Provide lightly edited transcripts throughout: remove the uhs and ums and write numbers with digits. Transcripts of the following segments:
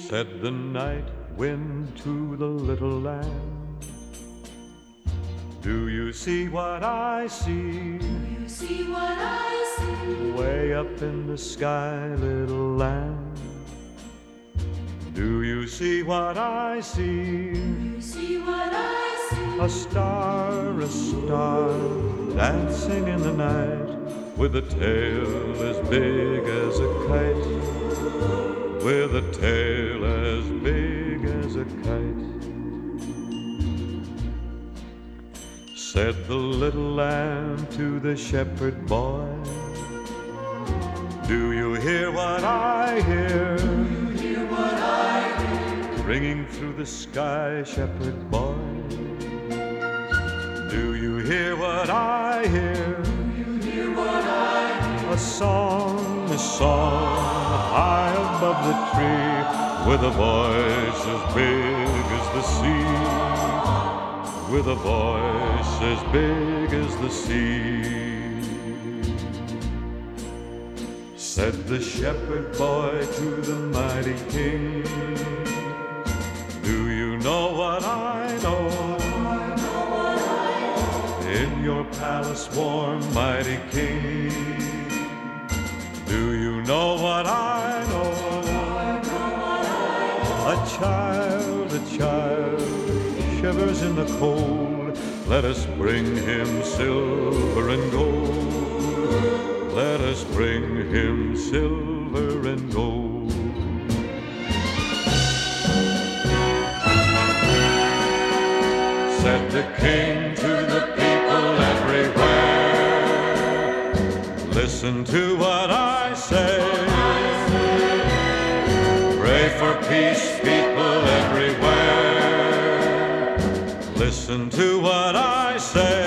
Said the night wind to the little lamb, do you see what I see? Do you see what I see? Way up in the sky, little lamb, do you see what I see? Do you see what I see? A star dancing in the night, with a tail as big as a kite, with a tail as big as a kite. Said the little lamb to the shepherd boy, do you hear what I hear? Do you hear what I hear? Ringing through the sky, shepherd boy, do you hear what I hear? Do you hear what I hear? A song high above the tree, with a voice as big as the sea, with a voice as big as the sea. Said the shepherd boy to the mighty king, do you know what I know? In your palace warm, mighty king, do you know what I know? A child shivers in the cold. Let us bring him silver and gold. Let us bring him silver and gold. Said the king to the people everywhere, listen to what I say. Pray for peace, people everywhere. Listen to what I say.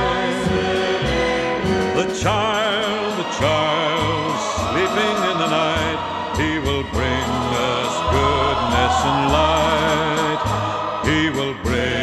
The child sleeping in the night, he will bring us goodness and light. He will bring